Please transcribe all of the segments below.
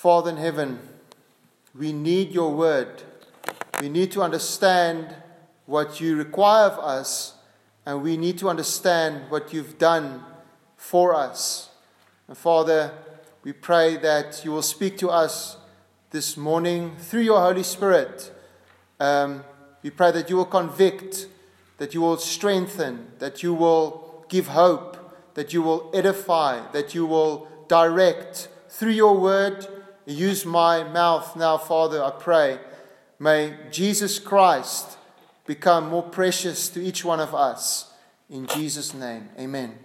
Father in heaven, we need your word. We need to understand what you require of us, and we need to understand what you've done for us. And Father, we pray that you will speak to us this morning through your Holy Spirit. We pray that you will convict, that you will strengthen, that you will give hope, that you will edify, that you will direct through your word. Use my mouth now, Father, I pray. May Jesus Christ become more precious to each one of us. In Jesus' name, amen.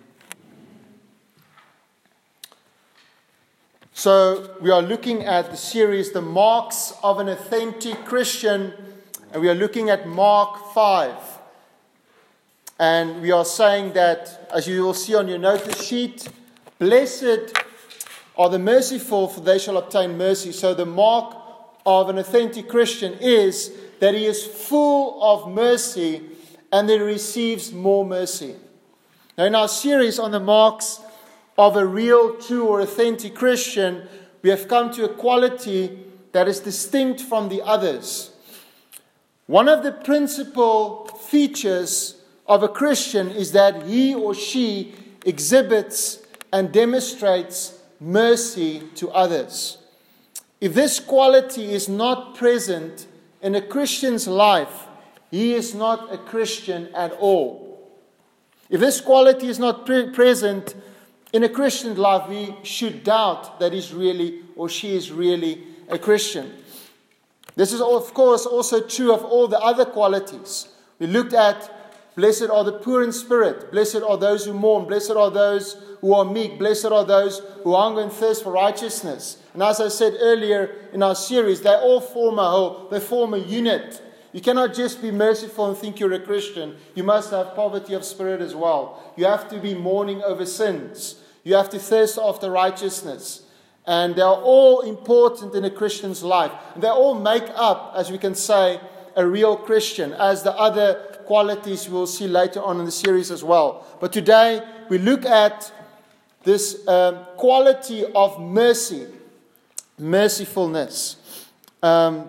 So we are looking at the series, The Marks of an Authentic Christian, and we are looking at Mark 5. And we are saying that, as you will see on your notice sheet, blessed are the merciful, for they shall obtain mercy. So the mark of an authentic Christian is that he is full of mercy and that he receives more mercy. Now, in our series on the marks of a real, true, or authentic Christian, we have come to a quality that is distinct from the others. One of the principal features of a Christian is that he or she exhibits and demonstrates mercy to others. If this quality is not present in a Christian's life, he is not a Christian at all. If this quality is not present in a Christian's life, we should doubt that he's really or she is really a Christian. This is, of course, also true of all the other qualities. We looked at blessed are the poor in spirit. Blessed are those who mourn. Blessed are those who are meek. Blessed are those who hunger and thirst for righteousness. And as I said earlier in our series, they all form a whole. They form a unit. You cannot just be merciful and think you're a Christian. You must have poverty of spirit as well. You have to be mourning over sins. You have to thirst after righteousness. And they are all important in a Christian's life. And they all make up, as we can say, a real Christian, as the other qualities we'll see later on in the series as well. But today we look at this quality of mercy, mercifulness. The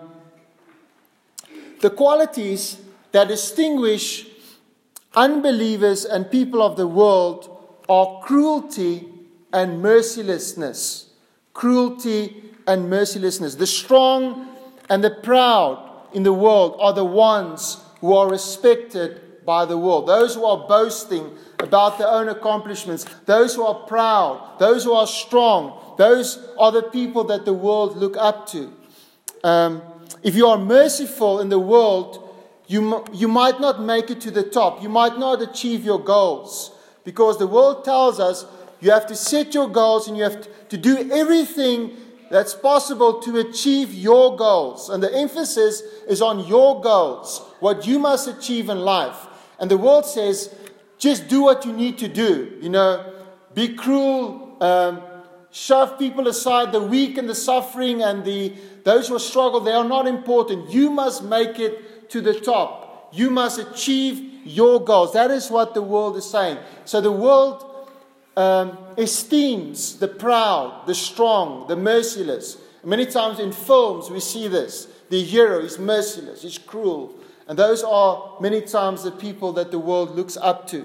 qualities that distinguish unbelievers and people of the world are cruelty and mercilessness. Cruelty and mercilessness. The strong and the proud in the world are the ones who are respected by the world. Those who are boasting about their own accomplishments, those who are proud, those who are strong, those are the people that the world look up to. If you are merciful in the world, you might not make it to the top. You might not achieve your goals, because the world tells us you have to set your goals and you have to do everything that's possible to achieve your goals. And the emphasis is on your goals, what you must achieve in life. And the world says, just do what you need to do. Be cruel, shove people aside, the weak and the suffering and those who struggle, they are not important. You must make it to the top. You must achieve your goals. That is what the world is saying. So the world esteems the proud, the strong, the merciless. Many times in films we see this. The hero is merciless, he's cruel. And those are many times the people that the world looks up to.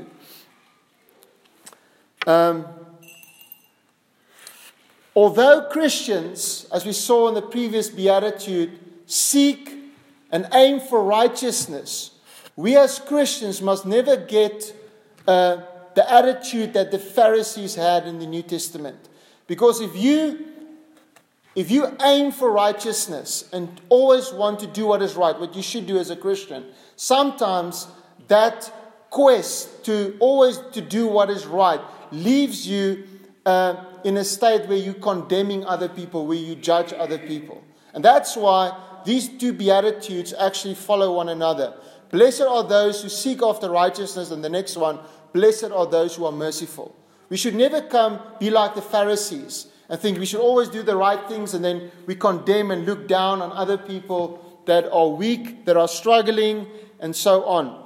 Although Christians, as we saw in the previous beatitude, seek and aim for righteousness, we as Christians must never get the attitude that the Pharisees had in the New Testament. Because if you aim for righteousness and always want to do what is right, what you should do as a Christian, sometimes that quest to always to do what is right leaves you in a state where you're condemning other people, where you judge other people. And that's why these two beatitudes actually follow one another. Blessed are those who seek after righteousness, and the next one, blessed are those who are merciful. We should never be like the Pharisees and think we should always do the right things, and then we condemn and look down on other people that are weak, that are struggling, and so on.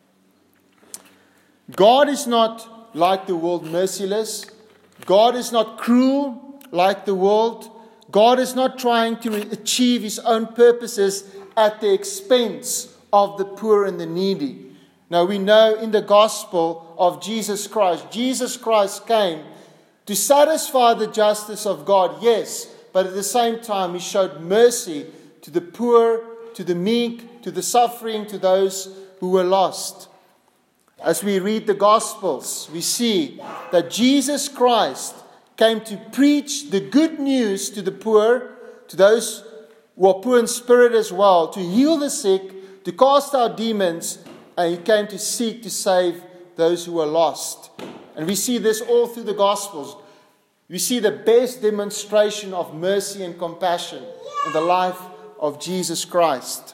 God is not like the world, merciless. God is not cruel like the world. God is not trying to achieve His own purposes at the expense of the poor and the needy. Now we know in the gospel of Jesus Christ came to satisfy the justice of God, yes, but at the same time He showed mercy to the poor, to the meek, to the suffering, to those who were lost. As we read the Gospels, we see that Jesus Christ came to preach the good news to the poor, to those who are poor in spirit as well, to heal the sick, to cast out demons, and He came to seek to save those who were lost. And we see this all through the Gospels. We see the best demonstration of mercy and compassion in the life of Jesus Christ.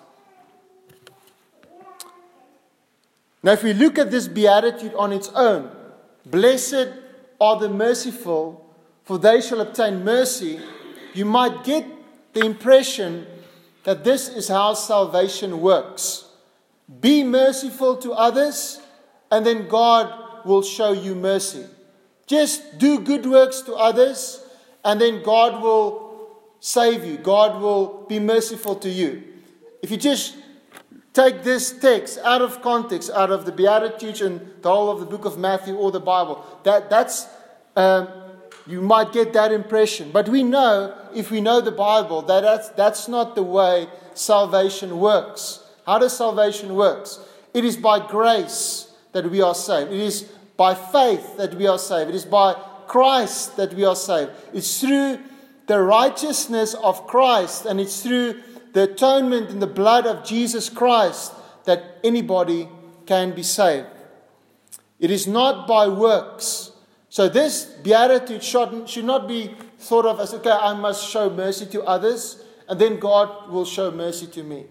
Now, if we look at this beatitude on its own, blessed are the merciful, for they shall obtain mercy, you might get the impression that this is how salvation works. Be merciful to others, and then God will show you mercy. Just do good works to others, and then God will save you. God will be merciful to you. If you just take this text out of context, out of the Beatitudes and the whole of the book of Matthew or the Bible, that's you might get that impression. But we know, if we know the Bible, that's not the way salvation works. How does salvation work? It is by grace that we are saved. It is by faith that we are saved. It is by Christ that we are saved. It's through the righteousness of Christ, and it's through the atonement in the blood of Jesus Christ that anybody can be saved. It is not by works. So this beatitude should not be thought of as, okay, I must show mercy to others, and then God will show mercy to me.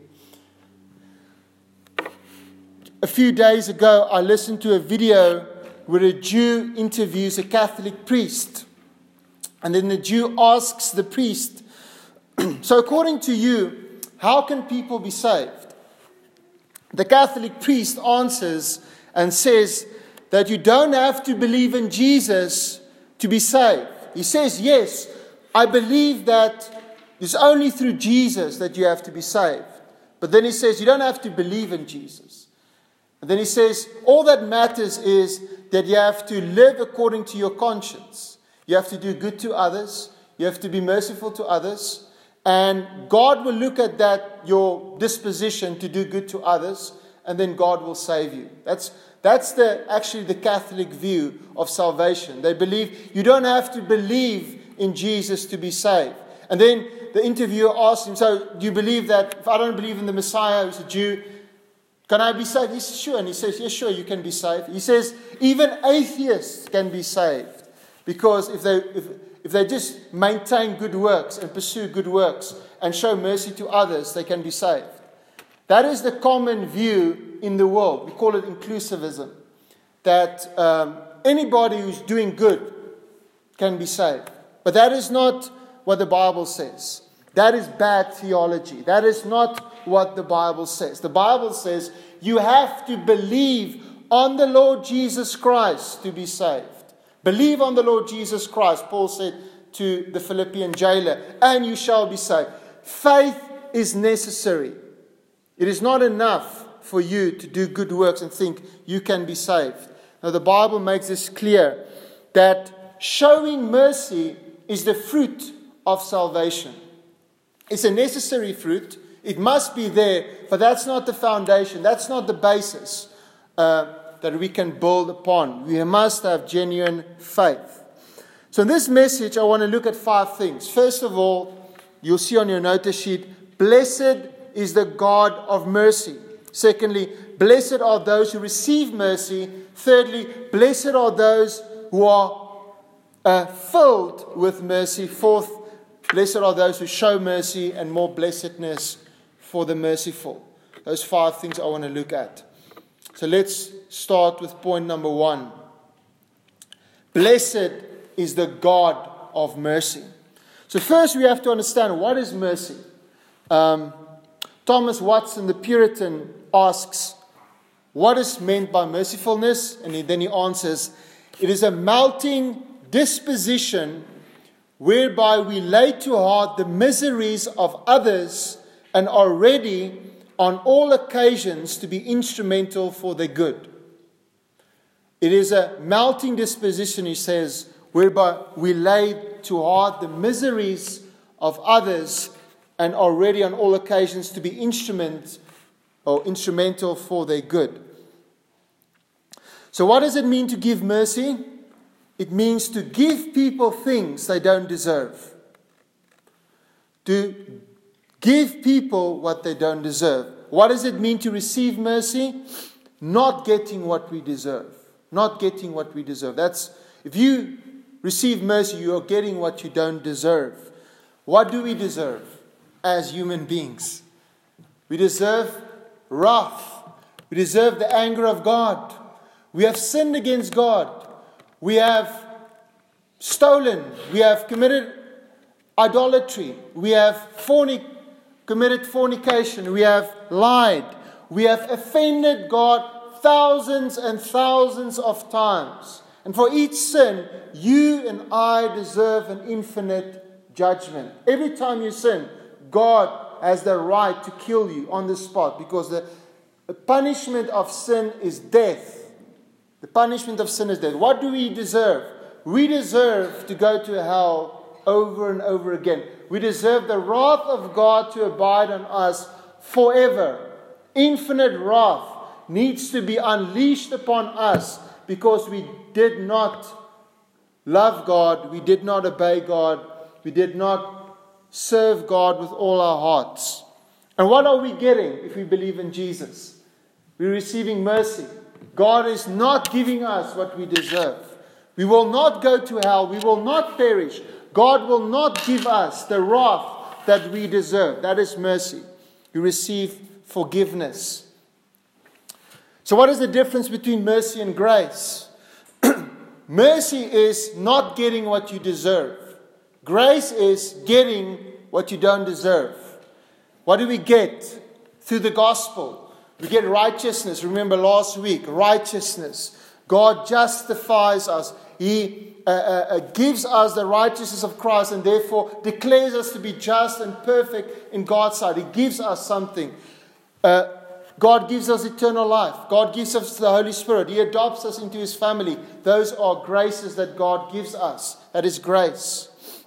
A few days ago, I listened to a video where a Jew interviews a Catholic priest. And then the Jew asks the priest, so according to you, how can people be saved? The Catholic priest answers and says that you don't have to believe in Jesus to be saved. He says, yes, I believe that it's only through Jesus that you have to be saved. But then he says, you don't have to believe in Jesus. And then he says, all that matters is that you have to live according to your conscience. You have to do good to others. You have to be merciful to others. And God will look at that, your disposition to do good to others, and then God will save you. That's actually the Catholic view of salvation. They believe you don't have to believe in Jesus to be saved. And then the interviewer asked him, so do you believe that if I don't believe in the Messiah who's a Jew, can I be saved? He says, sure. And he says, yes, sure, you can be saved. He says, even atheists can be saved. Because if they just maintain good works and pursue good works and show mercy to others, they can be saved. That is the common view in the world. We call it inclusivism. That anybody who's doing good can be saved. But that is not what the Bible says. That is bad theology. That is not what the Bible says. The Bible says you have to believe on the Lord Jesus Christ to be saved. Believe on the Lord Jesus Christ, Paul said to the Philippian jailer, and you shall be saved. Faith is necessary. It is not enough for you to do good works and think you can be saved. Now the Bible makes this clear that showing mercy is the fruit of salvation. It's a necessary fruit. It must be there, but that's not the foundation. That's not the basis that we can build upon. We must have genuine faith. So in this message, I want to look at 5 things. First of all, you'll see on your notice sheet, blessed is the God of mercy. Secondly, blessed are those who receive mercy. Thirdly, blessed are those who are filled with mercy. Fourth, blessed are those who show mercy, and more blessedness for the merciful. Those 5 things I want to look at. So let's start with point number 1. Blessed is the God of mercy. So first we have to understand, what is mercy? Thomas Watson, the Puritan, asks, what is meant by mercifulness? And then he answers, it is a melting disposition whereby we lay to heart the miseries of others and are ready on all occasions to be instrumental for their good. It is a melting disposition, he says, whereby we lay to heart the miseries of others and are ready on all occasions to be instrumental for their good. So what does it mean to give mercy? It means to give people things they don't deserve. To give people what they don't deserve. What does it mean to receive mercy? Not getting what we deserve. Not getting what we deserve. That's, if you receive mercy, you are getting what you don't deserve. What do we deserve as human beings? We deserve wrath. We deserve the anger of God. We have sinned against God. We have stolen. We have committed idolatry. We have committed fornication. We have lied. We have offended God thousands and thousands of times. And for each sin, you and I deserve an infinite judgment. Every time you sin, God has the right to kill you on the spot, because the punishment of sin is death. The punishment of sin is death. What do we deserve? We deserve to go to hell over and over again. We deserve the wrath of God to abide on us forever. Infinite wrath needs to be unleashed upon us because we did not love God, we did not obey God, we did not serve God with all our hearts. And what are we getting if we believe in Jesus? We're receiving mercy. God is not giving us what we deserve. We will not go to hell. We will not perish. God will not give us the wrath that we deserve. That is mercy. We receive forgiveness. So what is the difference between mercy and grace? Mercy is not getting what you deserve. Grace is getting what you don't deserve. What do we get through the gospel? We get righteousness. Remember last week, righteousness. God justifies us. He gives us the righteousness of Christ and therefore declares us to be just and perfect in God's sight. He gives us something. God gives us eternal life. God gives us the Holy Spirit. He adopts us into His family. Those are graces that God gives us. That is grace.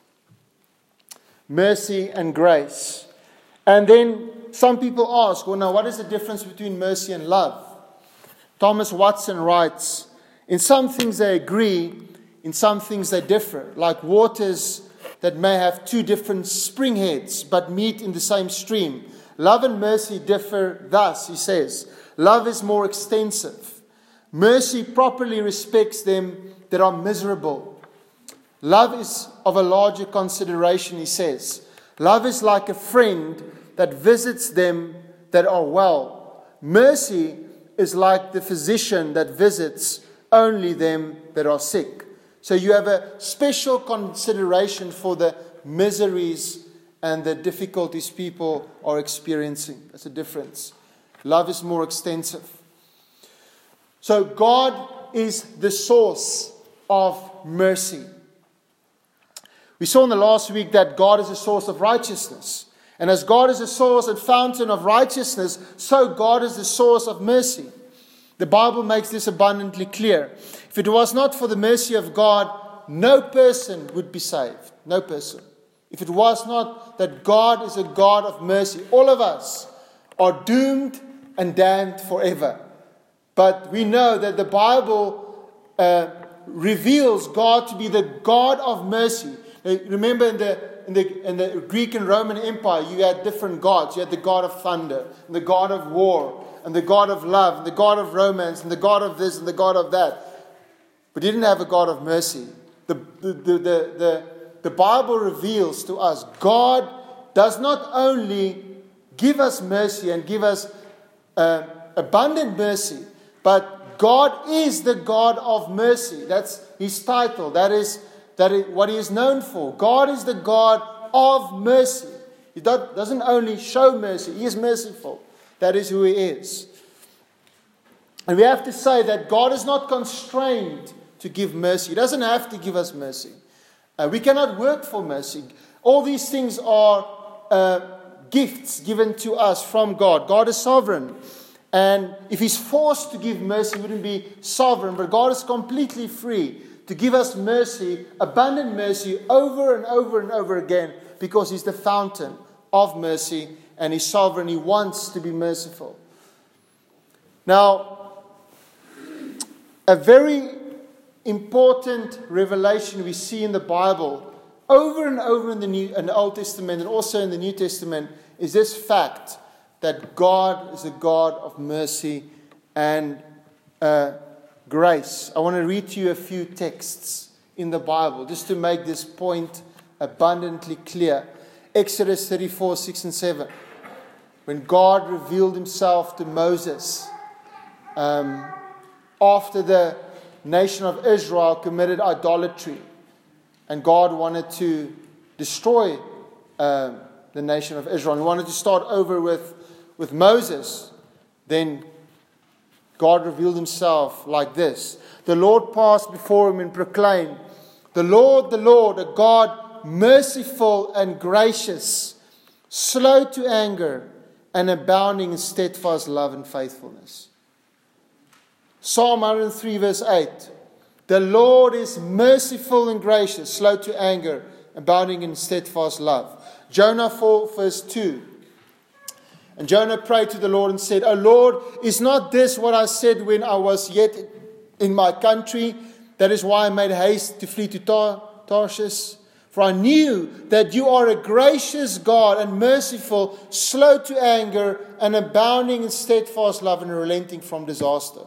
Mercy and grace. And then some people ask, well, now, what is the difference between mercy and love? Thomas Watson writes, in some things they agree, in some things they differ, like waters that may have two different spring heads but meet in the same stream. Love and mercy differ thus, he says. Love is more extensive. Mercy properly respects them that are miserable. Love is of a larger consideration, he says. Love is like a friend that visits them that are well. Mercy is like the physician that visits only them that are sick. So you have a special consideration for the miseries and the difficulties people are experiencing. That's a difference. Love is more extensive. So God is the source of mercy. We saw in the last week that God is a source of righteousness. And as God is a source and fountain of righteousness, so God is the source of mercy. The Bible makes this abundantly clear. If it was not for the mercy of God, no person would be saved. No person. If it was not that God is a God of mercy, all of us are doomed and damned forever. But we know that the Bible reveals God to be the God of mercy. Remember in the Greek and Roman Empire, you had different gods. You had the God of thunder, and the God of war, and the God of love, and the God of romance, and the God of this, and the God of that. But you didn't have a God of mercy. The Bible reveals to us God does not only give us mercy and give us abundant mercy, but God is the God of mercy. That's His title. That is what He is known for. God is the God of mercy. He doesn't only show mercy, He is merciful. That is who He is. And we have to say that God is not constrained to give mercy. He doesn't have to give us mercy. We cannot work for mercy. All these things are gifts given to us from God. God is sovereign. And if He's forced to give mercy, He wouldn't be sovereign. But God is completely free to give us mercy, abundant mercy, over and over and over again, because He's the fountain of mercy and He's sovereign. He wants to be merciful. Now, a very important revelation we see in the Bible over and over in the Old Testament and also in the New Testament is this fact that God is a God of mercy and grace. I want to read to you a few texts in the Bible just to make this point abundantly clear. Exodus 34, 6 and 7. When God revealed Himself to Moses after the nation of Israel committed idolatry and God wanted to destroy the nation of Israel and wanted to start over with Moses, then God revealed Himself like this. The Lord passed before him and proclaimed, the Lord, a God merciful and gracious, slow to anger, and abounding in steadfast love and faithfulness. Psalm 103 verse 8. The Lord is merciful and gracious, slow to anger, abounding in steadfast love. Jonah 4 verse 2. And Jonah prayed to the Lord and said, O Lord, is not this what I said when I was yet in my country? That is why I made haste to flee to Tarshish. For I knew that you are a gracious God and merciful, slow to anger, and abounding in steadfast love and relenting from disaster.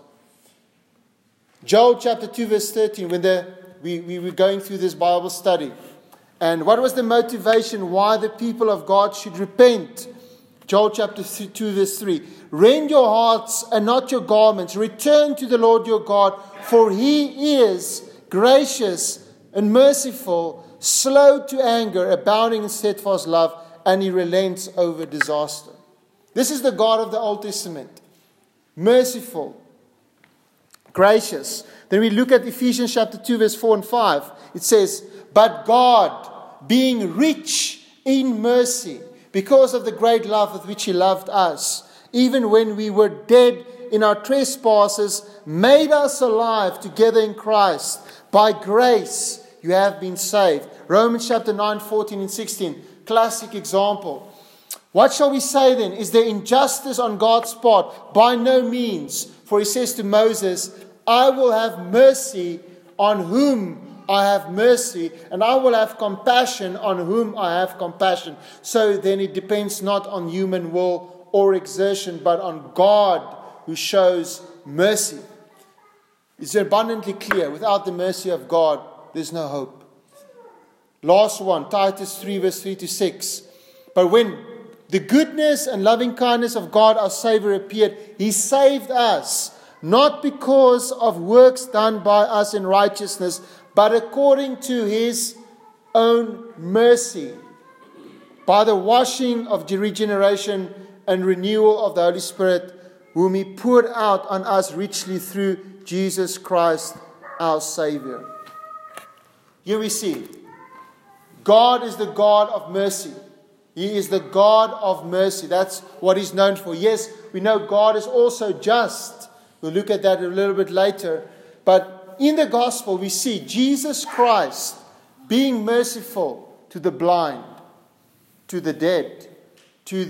Joel chapter 2 verse 13, when we were going through this Bible study. And what was the motivation why the people of God should repent? Joel chapter 2 verse 3. Rend your hearts and not your garments. Return to the Lord your God, for He is gracious and merciful, slow to anger, abounding in steadfast love, and He relents over disaster. This is the God of the Old Testament. Merciful, gracious. Then we look at Ephesians chapter 2 verse 4 and 5. It says, but God, being rich in mercy, because of the great love with which He loved us, even when we were dead in our trespasses, made us alive together in Christ. By grace you have been saved. Romans chapter 9, 14 and 16. Classic example. What shall we say then? Is there injustice on God's part? By no means. For He says to Moses, I will have mercy on whom I have mercy, and I will have compassion on whom I have compassion. So then it depends not on human will or exertion, but on God who shows mercy. It's abundantly clear. Without the mercy of God, there's no hope. Last one, Titus 3 verse 3 to 6. But when the goodness and loving kindness of God our Savior appeared, He saved us, not because of works done by us in righteousness, but according to His own mercy, by the washing of regeneration and renewal of the Holy Spirit, whom He poured out on us richly through Jesus Christ our Savior. Here we see, God is the God of mercy. He is the God of mercy. That's what He's known for. Yes, we know God is also just. We'll look at that a little bit later. But in the gospel, we see Jesus Christ being merciful to the blind, to the dead, to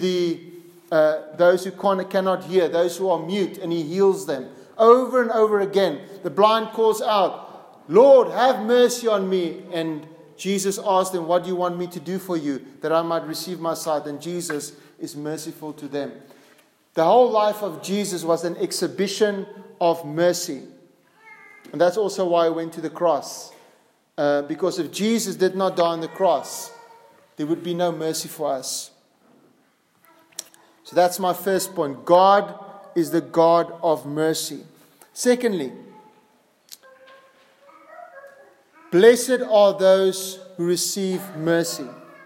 those who cannot hear, those who are mute, and He heals them. Over and over again, the blind calls out, Lord, have mercy on me. And Jesus asked them, what do you want me to do for you, that I might receive my sight? And Jesus is merciful to them. The whole life of Jesus was an exhibition of mercy. And that's also why He went to the cross. Because if Jesus did not die on the cross, there would be no mercy for us. So that's my first point. God is the God of mercy. Secondly, blessed are those who receive mercy.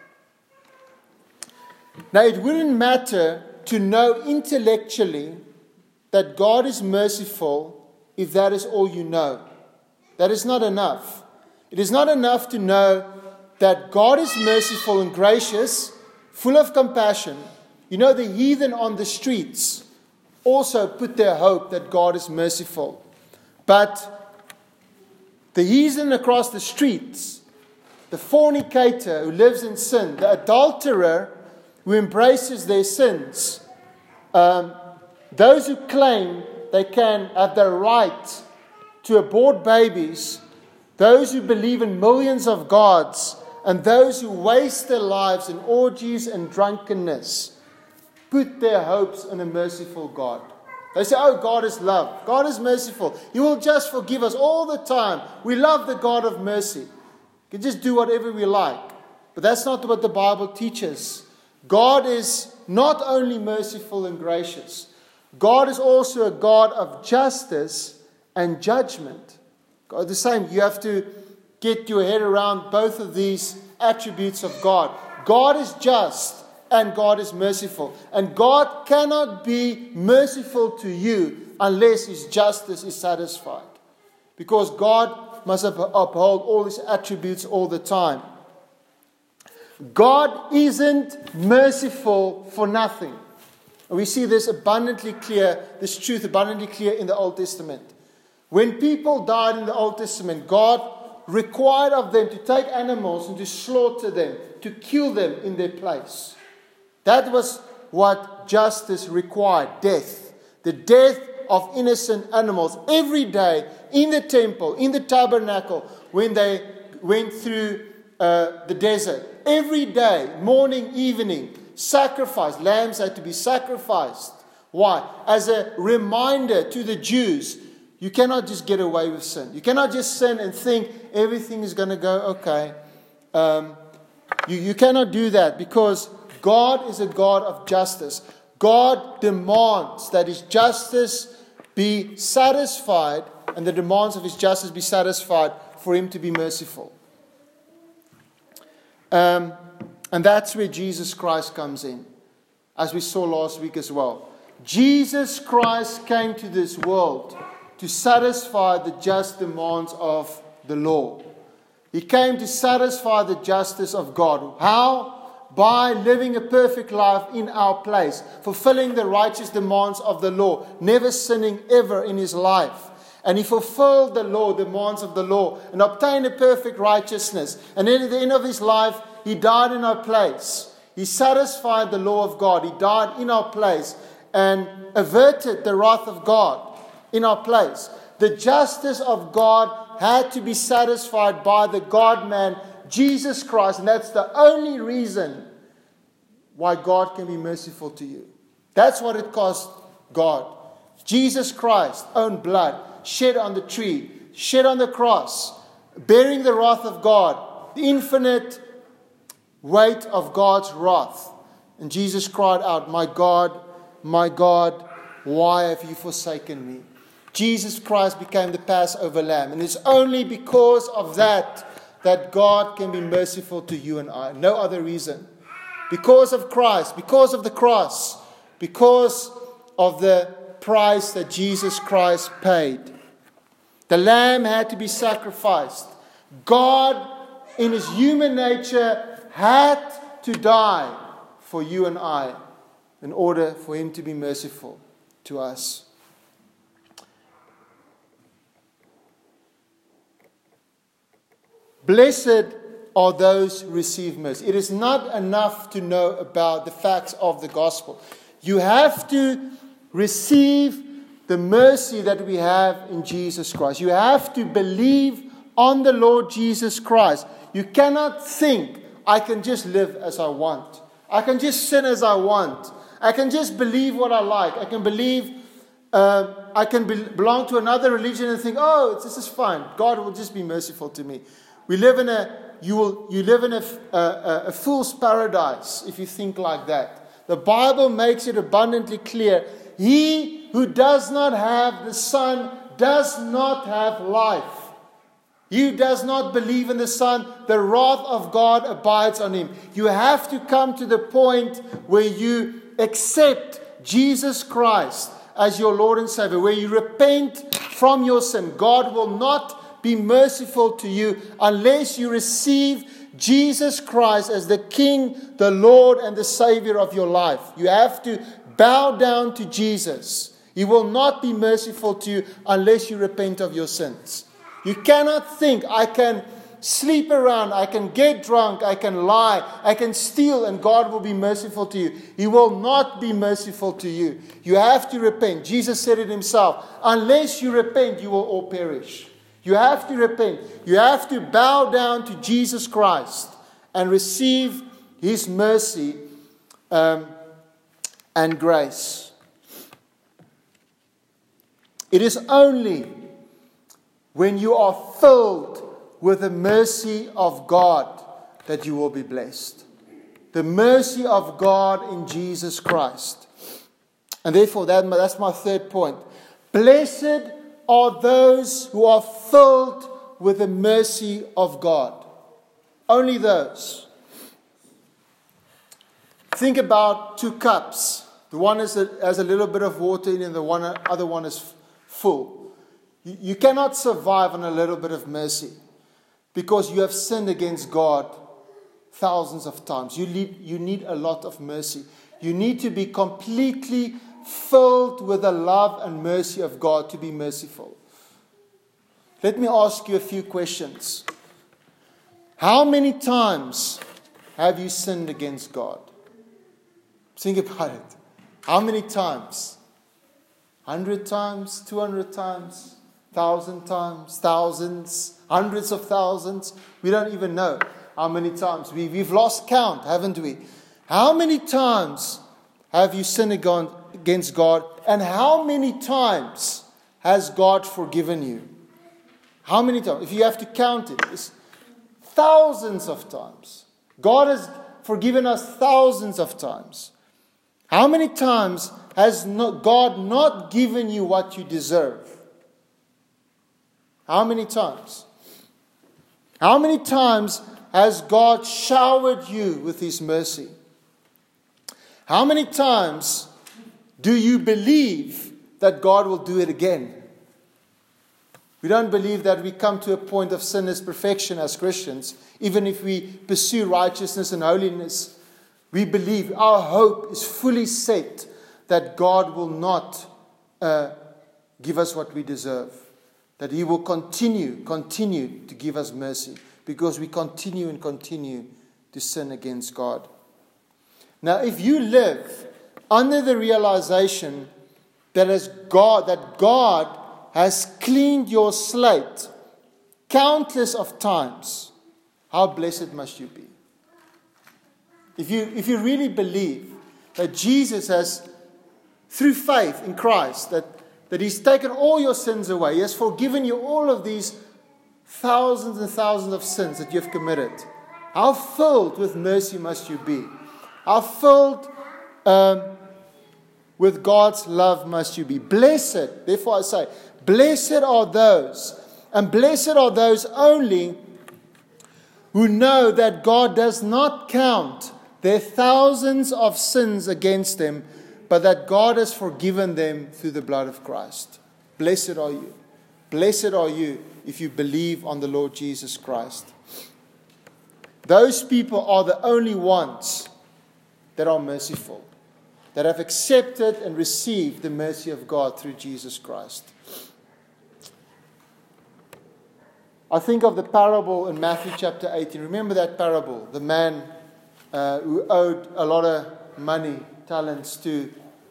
Now, it wouldn't matter to know intellectually that God is merciful if that is all you know. That is not enough. It is not enough to know that God is merciful and gracious, full of compassion. You know, the heathen on the streets also put their hope that God is merciful. But the heathen across the streets, the fornicator who lives in sin, the adulterer who embraces their sins, those who claim they can have the right to abort babies, those who believe in millions of gods, and those who waste their lives in orgies and drunkenness, put their hopes in a merciful God. They say, oh, God is love. God is merciful. He will just forgive us all the time. We love the God of mercy. We can just do whatever we like. But that's not what the Bible teaches. God is not only merciful and gracious. God is also a God of justice and judgment. God, the same. You have to get your head around both of these attributes of God. God is just and God is merciful. And God cannot be merciful to you unless His justice is satisfied. Because God must uphold all His attributes all the time. God isn't merciful for nothing. And we see this abundantly clear, this truth abundantly clear in the Old Testament. When people died in the Old Testament, God required of them to take animals and to slaughter them, to kill them in their place. That was what justice required, death. The death of innocent animals every day in the temple, in the tabernacle, when they went through the desert. Every day, morning, evening, sacrifice. Lambs had to be sacrificed. Why? As a reminder to the Jews, you cannot just get away with sin. You cannot just sin and think everything is going to go okay. You cannot do that because God is a God of justice. God demands that His justice be satisfied and the demands of His justice be satisfied for Him to be merciful. And that's where Jesus Christ comes in, as we saw last week as well. Jesus Christ came to this world to satisfy the just demands of the law. He came to satisfy the justice of God. How? By living a perfect life in our place, fulfilling the righteous demands of the law, never sinning ever in His life. And He fulfilled the law, demands of the law, and obtained a perfect righteousness. And then at the end of His life, He died in our place. He satisfied the law of God. He died in our place and averted the wrath of God in our place. The justice of God had to be satisfied by the God-man, Jesus Christ. And that's the only reason why God can be merciful to you. That's what it cost God. Jesus Christ's own blood shed on the tree, shed on the cross, bearing the wrath of God, the infinite weight of God's wrath. And Jesus cried out, my God, why have you forsaken me? Jesus Christ became the Passover lamb. And it's only because of that God can be merciful to you and I. No other reason. Because of Christ, because of the cross, because of the price that Jesus Christ paid. The lamb had to be sacrificed. God, in His human nature, had to die for you and I in order for Him to be merciful to us. Blessed are those who receive mercy. It is not enough to know about the facts of the gospel. You have to receive the mercy that we have in Jesus Christ. You have to believe on the Lord Jesus Christ. You cannot think, I can just live as I want. I can just sin as I want. I can just believe what I like. I can believe, belong to another religion and think, oh, this is fine. God will just be merciful to me. You live in a fool's paradise if you think like that. The Bible makes it abundantly clear. He who does not have the Son does not have life. He who does not believe in the Son, the wrath of God abides on him. You have to come to the point where you accept Jesus Christ as your Lord and Savior, where you repent from your sin. God will not be merciful to you unless you receive Jesus Christ as the King, the Lord, and the Savior of your life. You have to bow down to Jesus. He will not be merciful to you unless you repent of your sins. You cannot think, I can sleep around, I can get drunk, I can lie, I can steal, and God will be merciful to you. He will not be merciful to you. You have to repent. Jesus said it himself. Unless you repent, you will all perish. You have to repent. You have to bow down to Jesus Christ and receive His mercy and grace. It is only when you are filled with the mercy of God that you will be blessed. The mercy of God in Jesus Christ. And therefore, that's my third point. Blessed are those who are filled with the mercy of God. Only those. Think about 2 cups. The one has a little bit of water in it, and the other one is full. You cannot survive on a little bit of mercy because you have sinned against God thousands of times. You need a lot of mercy. You need to be completely filled with the love and mercy of God to be merciful. Let me ask you a few questions. How many times have you sinned against God? Think about it. How many times? 100 times? 200 times? 1,000 times? Thousands? Hundreds of thousands? We don't even know how many times. We've lost count, haven't we? How many times have you sinned against God? And how many times has God forgiven you? How many times? If you have to count it, it's thousands of times. God has forgiven us thousands of times. How many times has God not given you what you deserve? How many times? How many times has God showered you with His mercy? How many times do you believe that God will do it again? We don't believe that we come to a point of sinless perfection as Christians. Even if we pursue righteousness and holiness, we believe, our hope is fully set that God will not give us what we deserve. That He will continue to give us mercy because we continue to sin against God. Now, if you live under the realization that God has cleaned your slate countless of times, how blessed must you be? If you really believe that Jesus has, through faith in Christ, that He's taken all your sins away, He has forgiven you all of these thousands and thousands of sins that you've committed, how filled with mercy must you be? How filled with God's love must you be? Blessed, therefore I say, blessed are those, and blessed are those only who know that God does not count their thousands of sins against them, but that God has forgiven them through the blood of Christ. Blessed are you. Blessed are you if you believe on the Lord Jesus Christ. Those people are the only ones that are merciful, that have accepted and received the mercy of God through Jesus Christ. I think of the parable in Matthew chapter 18. Remember that parable? The man who owed a lot of money, talents to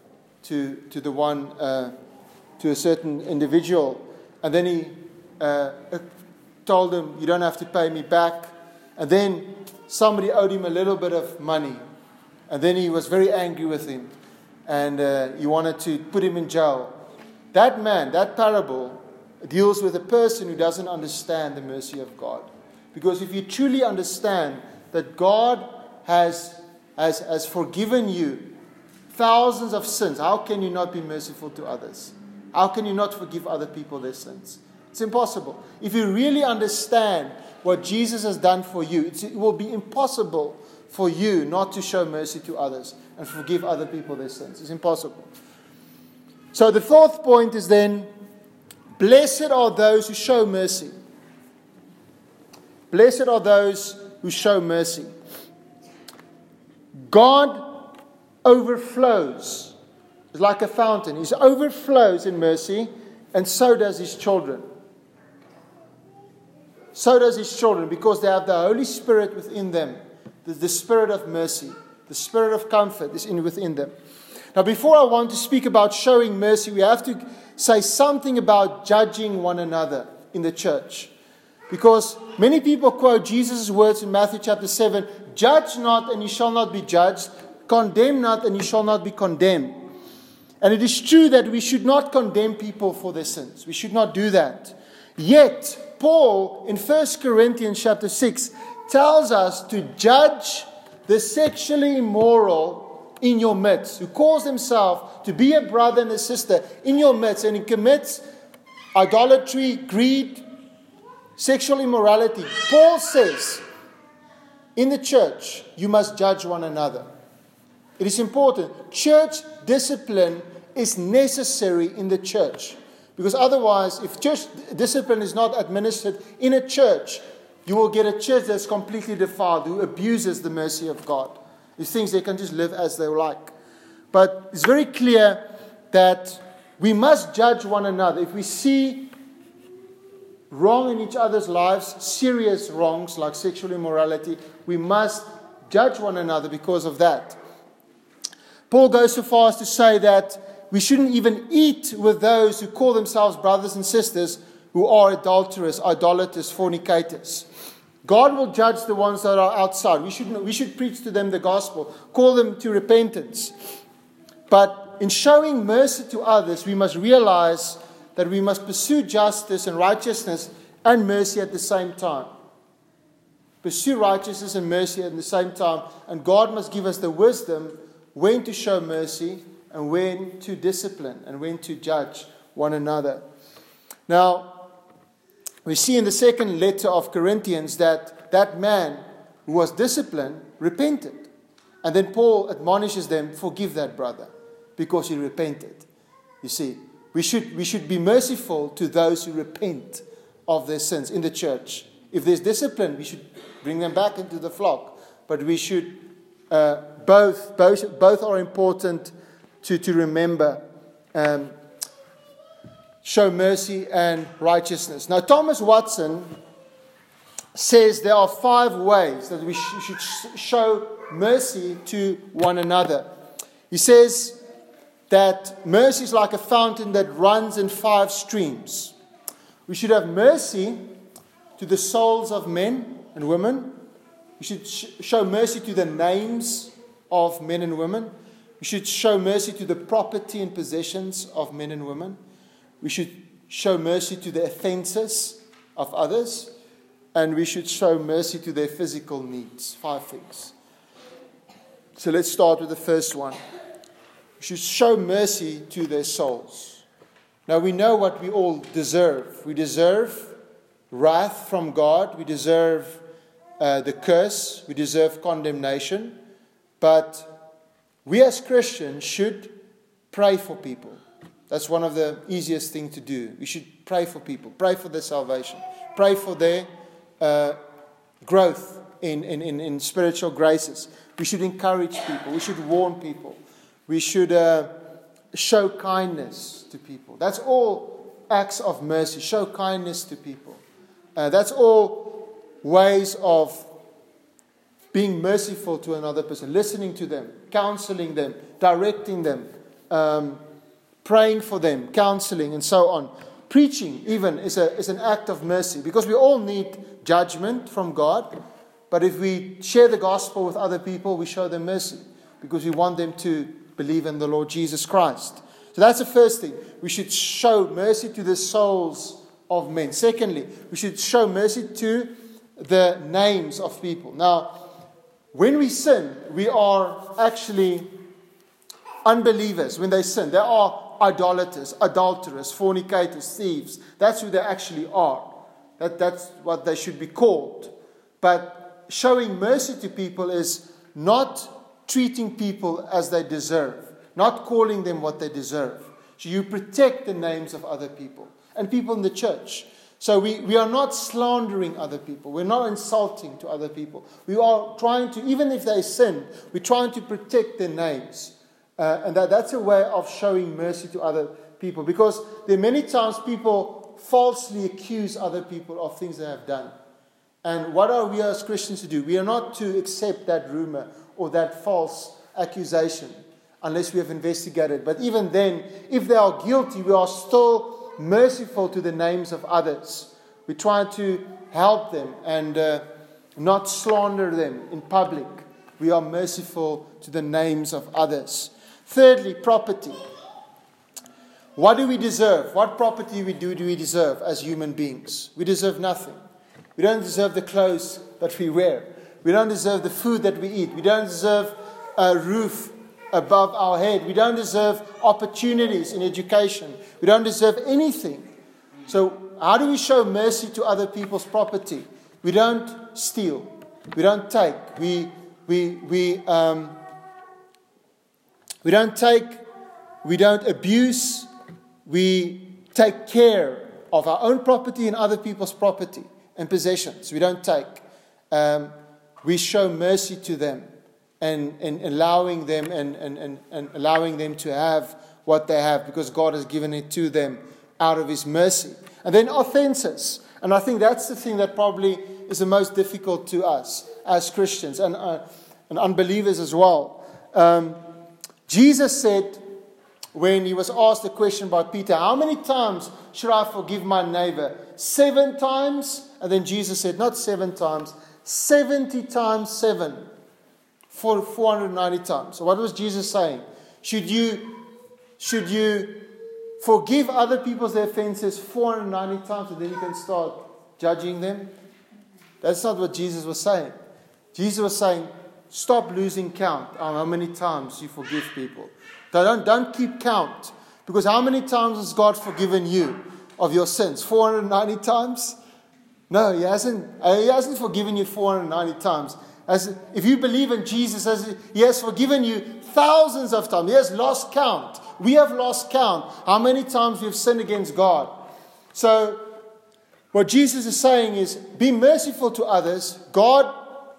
a certain individual, and then he told him, "You don't have to pay me back." And then somebody owed him a little bit of money, and then he was very angry with him, and he wanted to put him in jail. That man, that parable, deals with a person who doesn't understand the mercy of God. Because if you truly understand that God has forgiven you thousands of sins, how can you not be merciful to others? How can you not forgive other people their sins? It's impossible. If you really understand what Jesus has done for you, it will be impossible for you not to show mercy to others and forgive other people their sins. It's impossible. So the fourth point is then, blessed are those who show mercy. Blessed are those who show mercy. God overflows. It's like a fountain. He overflows in mercy, and so does His children. So does His children, because they have the Holy Spirit within them. The Spirit of mercy, the Spirit of comfort is within them. Now, before I want to speak about showing mercy, we have to say something about judging one another in the church. Because many people quote Jesus' words in Matthew chapter 7, "Judge not, and you shall not be judged. Condemn not, and you shall not be condemned." And it is true that we should not condemn people for their sins. We should not do that. Yet, Paul, in 1 Corinthians chapter 6, tells us to judge the sexually immoral in your midst, who calls himself to be a brother and a sister in your midst, and he commits idolatry, greed, sexual immorality. Paul says, in the church, you must judge one another. It is important. Church discipline is necessary in the church. Because otherwise, if church discipline is not administered in a church, you will get a church that's completely defiled, who abuses the mercy of God, who thinks they can just live as they like. But it's very clear that we must judge one another. If we see wrong in each other's lives, serious wrongs like sexual immorality, we must judge one another because of that. Paul goes so far as to say that we shouldn't even eat with those who call themselves brothers and sisters who are adulterers, idolaters, fornicators. God will judge the ones that are outside. We should preach to them the gospel, call them to repentance. But in showing mercy to others, we must realize that we must pursue justice and righteousness and mercy at the same time. Pursue righteousness and mercy at the same time. And God must give us the wisdom when to show mercy and when to discipline and when to judge one another. Now, we see in the second letter of Corinthians that man who was disciplined repented. And then Paul admonishes them, forgive that brother because he repented. You see, we should be merciful to those who repent of their sins in the church. If there's discipline, we should bring them back into the flock. But we should, both are important to remember. Show mercy and righteousness. Now, Thomas Watson says there are 5 ways that we should show mercy to one another. He says that mercy is like a fountain that runs in 5 streams. We should have mercy to the souls of men and women. We should show mercy to the names of men and women. We should show mercy to the property and possessions of men and women. We should show mercy to the offenses of others. And we should show mercy to their physical needs. 5 things. So let's start with the first one. We should show mercy to their souls. Now we know what we all deserve. We deserve wrath from God. We deserve the curse. We deserve condemnation. But we as Christians should pray for people. That's one of the easiest things to do. We should pray for people. Pray for their salvation. Pray for their growth in spiritual graces. We should encourage people. We should warn people. We should show kindness to people. That's all acts of mercy. Show kindness to people. That's all ways of being merciful to another person. Listening to them. Counseling them. Directing them. Praying for them, counseling, and so on. Preaching, even, is an act of mercy, because we all need judgment from God. But if we share the gospel with other people, we show them mercy, because we want them to believe in the Lord Jesus Christ. So that's the first thing. We should show mercy to the souls of men. Secondly, we should show mercy to the names of people. Now, when we sin, we are actually unbelievers. When they sin, they are idolaters, adulterers, fornicators, thieves. That's who they actually are. That's what they should be called. But showing mercy to people is not treating people as they deserve, not calling them what they deserve. So you protect the names of other people and people in the church. So we are not slandering other people. We're not insulting to other people. We are trying to, even if they sin, we're trying to protect their names. And that's a way of showing mercy to other people. Because there are many times people falsely accuse other people of things they have done. And what are we as Christians to do? We are not to accept that rumor or that false accusation unless we have investigated. But even then, if they are guilty, we are still merciful to the names of others. We try to help them and not slander them in public. We are merciful to the names of others. Thirdly, property. What do we deserve? What property do we deserve as human beings? We deserve nothing. We don't deserve the clothes that we wear. We don't deserve the food that we eat. We don't deserve a roof above our head. We don't deserve opportunities in education. We don't deserve anything. So how do we show mercy to other people's property? We don't steal. We don't take. We don't take. We don't abuse. We take care of our own property and other people's property and possessions. We don't take. We show mercy to them. And allowing them and allowing them to have what they have because God has given it to them out of His mercy. And then offenses. And I think that's the thing that probably is the most difficult to us as Christians and unbelievers as well. Jesus said when He was asked the question by Peter, how many times should I forgive my neighbor? 7 times? And then Jesus said, not 7 times, 70 times 7. For 490 times. So what was Jesus saying? Should you forgive other people's offenses 490 times and then you can start judging them? That's not what Jesus was saying. Jesus was saying, stop losing count on how many times you forgive people. Don't keep count. Because how many times has God forgiven you of your sins? 490 times? No, He hasn't. He hasn't forgiven you 490 times. If you believe in Jesus, He has forgiven you thousands of times. He has lost count. We have lost count how many times we have sinned against God. So, what Jesus is saying is, be merciful to others. God,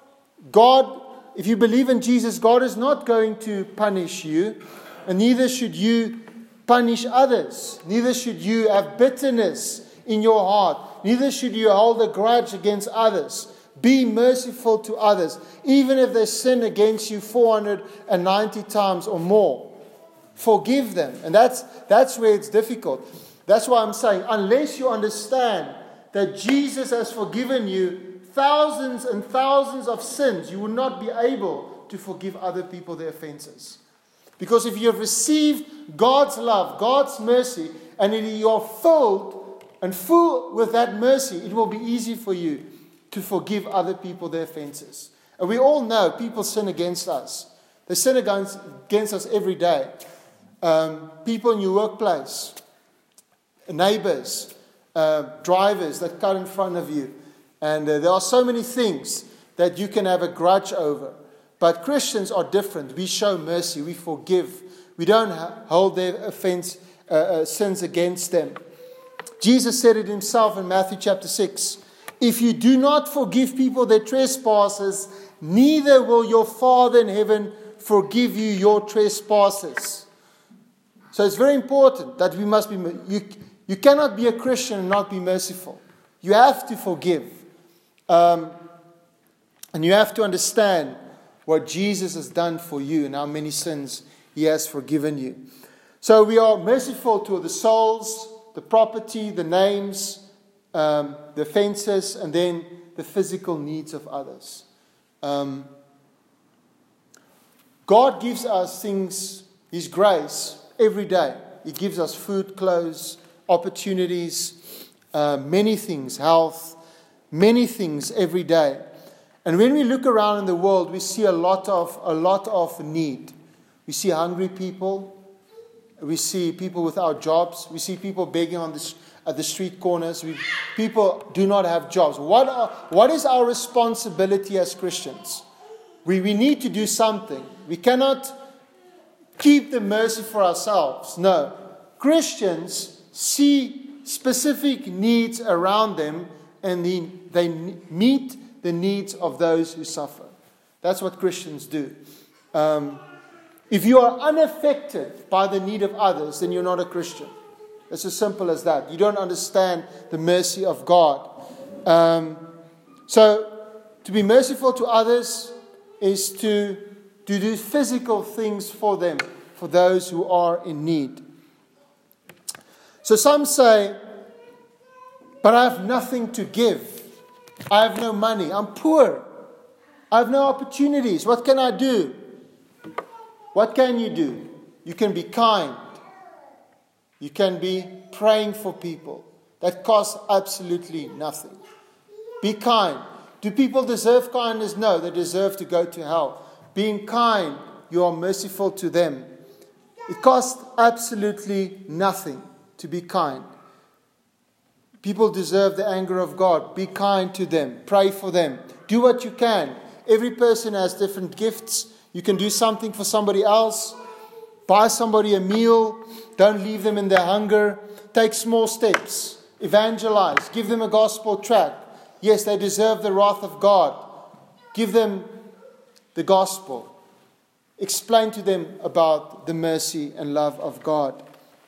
if you believe in Jesus, God is not going to punish you. And neither should you punish others. Neither should you have bitterness in your heart. Neither should you hold a grudge against others. Be merciful to others, even if they sin against you 490 times or more. Forgive them. And that's where it's difficult. That's why I'm saying, unless you understand that Jesus has forgiven you thousands and thousands of sins, you will not be able to forgive other people their offenses. Because if you have received God's love, God's mercy, and you are filled and full with that mercy, it will be easy for you to forgive other people their offenses. And we all know people sin against us. They sin against us every day. People in your workplace, neighbors, drivers that cut in front of you. And there are so many things that you can have a grudge over. But Christians are different. We show mercy. We forgive. We don't hold their sins against them. Jesus said it Himself in Matthew chapter 6. If you do not forgive people their trespasses, neither will your Father in heaven forgive you your trespasses. So it's very important that we must be. You cannot be a Christian and not be merciful. You have to forgive. And you have to understand what Jesus has done for you and how many sins He has forgiven you. So we are merciful to the souls, the property, the names, the offenses, and then the physical needs of others. God gives us things, His grace, every day. He gives us food, clothes, opportunities, many things, health, many things every day. And when we look around in the world, we see a lot of need. We see hungry people. We see people without jobs. We see people begging at the street corners. People do not have jobs. What is our responsibility as Christians? We need to do something. We cannot keep the mercy for ourselves. No. Christians see specific needs around them, and they meet the needs of those who suffer. That's what Christians do. If you are unaffected by the need of others, then you're not a Christian. It's as simple as that. You don't understand the mercy of God. So, to be merciful to others is to do physical things for them, for those who are in need. So some say, but I have nothing to give. I have no money. I'm poor. I have no opportunities. What can I do? What can you do? You can be kind. You can be praying for people. That costs absolutely nothing. Be kind. Do people deserve kindness? No, they deserve to go to hell. Being kind, you are merciful to them. It costs absolutely nothing to be kind. People deserve the anger of God. Be kind to them. Pray for them. Do what you can. Every person has different gifts. You can do something for somebody else. Buy somebody a meal. Don't leave them in their hunger. Take small steps. Evangelize. Give them a gospel tract. Yes, they deserve the wrath of God. Give them the gospel. Explain to them about the mercy and love of God.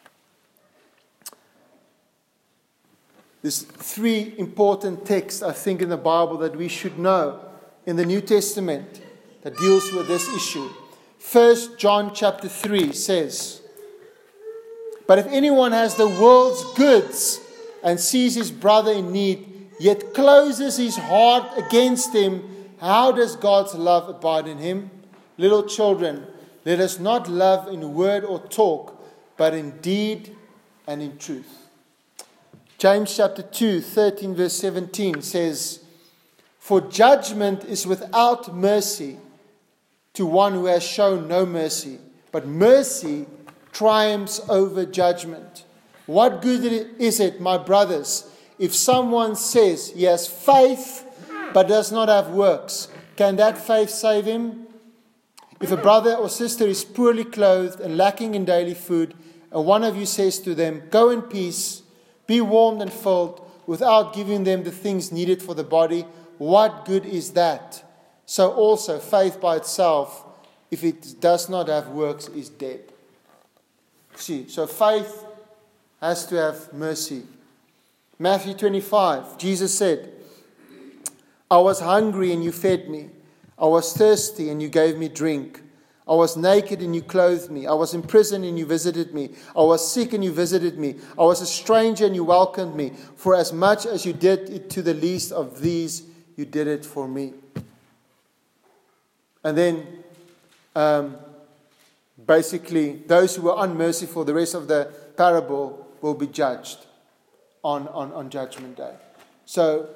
There's 3 important texts, I think, in the Bible that we should know in the New Testament that deals with this issue. 1 John chapter 3 says, "But if anyone has the world's goods and sees his brother in need, yet closes his heart against him, how does God's love abide in him? Little children, let us not love in word or talk, but in deed and in truth." James chapter 2, 13 verse 17 says, "For judgment is without mercy to one who has shown no mercy, but mercy triumphs over judgment. What good is it, my brothers, if someone says he has faith but does not have works? Can that faith save him? If a brother or sister is poorly clothed and lacking in daily food, and one of you says to them, 'Go in peace, be warmed and filled,' without giving them the things needed for the body, what good is that? So also faith by itself, if it does not have works, is dead." See, so faith has to have mercy. Matthew 25, Jesus said, "I was hungry and you fed me. I was thirsty and you gave me drink. I was naked and you clothed me. I was in prison and you visited me. I was sick and you visited me. I was a stranger and you welcomed me. For as much as you did it to the least of these, you did it for me." And then, basically, those who were unmerciful, the rest of the parable will be judged on Judgment Day. So,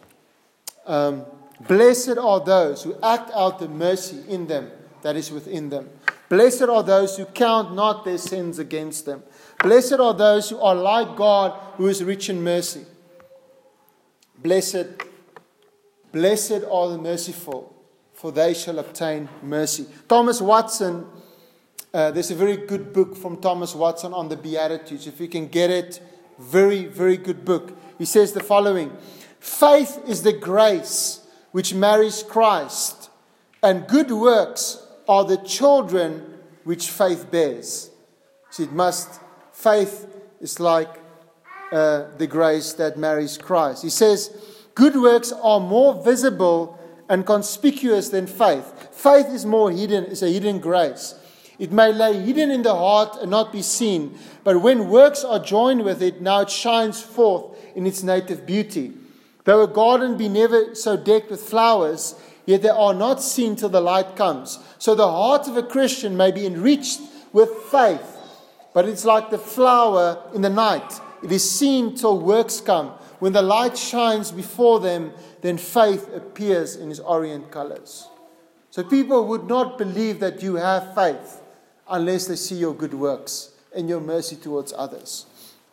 blessed are those who act out the mercy in them that is within them. Blessed are those who count not their sins against them. Blessed are those who are like God, who is rich in mercy. Blessed are the merciful, for they shall obtain mercy. Thomas Watson, there's a very good book from Thomas Watson on the Beatitudes. If you can get it, very, very good book. He says the following: "Faith is the grace which marries Christ, and good works are the children which faith bears." See, faith is like the grace that marries Christ. He says, good works are more visible and conspicuous than faith. Faith is more hidden, is a hidden grace. It may lay hidden in the heart and not be seen, but when works are joined with it, now it shines forth in its native beauty. Though a garden be never so decked with flowers, yet they are not seen till the light comes. So the heart of a Christian may be enriched with faith, but it's like the flower in the night. It is seen till works come. When the light shines before them, then faith appears in its orient colors. So people would not believe that you have faith unless they see your good works and your mercy towards others.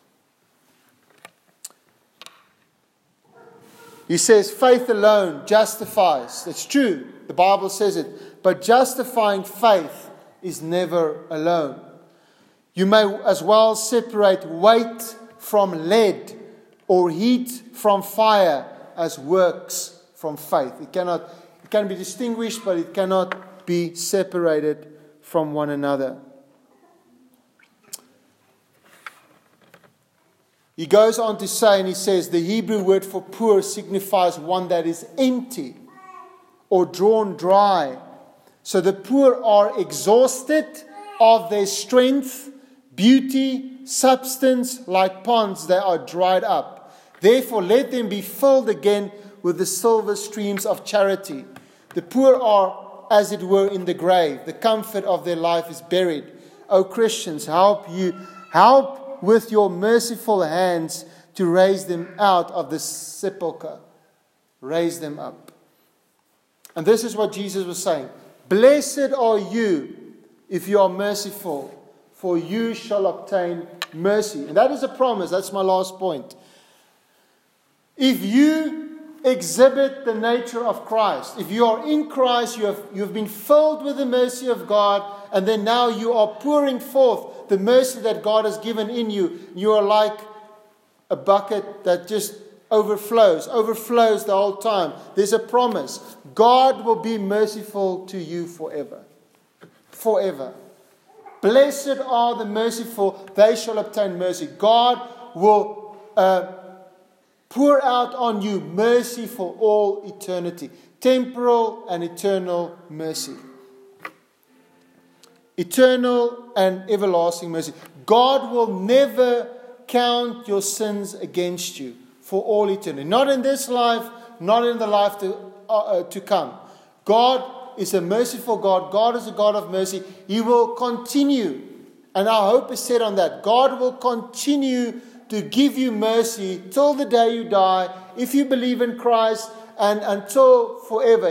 He says faith alone justifies. It's true. The Bible says it. But justifying faith is never alone. You may as well separate weight from lead, or heat from fire, as works from faith. It can be distinguished, but it cannot be separated from one another. He goes on to say, and he says, the Hebrew word for poor signifies one that is empty or drawn dry. So the poor are exhausted of their strength, beauty, substance, like ponds, they are dried up. Therefore, let them be filled again with the silver streams of charity. The poor are, as it were, in the grave. The comfort of their life is buried. O Christians, help with your merciful hands to raise them out of the sepulchre. Raise them up. And this is what Jesus was saying. Blessed are you if you are merciful, for you shall obtain mercy. And that is a promise. That's my last point. If you exhibit the nature of Christ, if you are in Christ, you've been filled with the mercy of God, and then now you are pouring forth the mercy that God has given in you. You are like a bucket that just overflows the whole time. There's a promise. God will be merciful to you forever. Forever. Blessed are the merciful, they shall obtain mercy. God will pour out on you mercy for all eternity. Temporal and eternal mercy. Eternal and everlasting mercy. God will never count your sins against you for all eternity. Not in this life, not in the life to come. God is a merciful God. God is a God of mercy. He will continue, and our hope is set on that. God will continue to give you mercy till the day you die, if you believe in Christ, and until forever.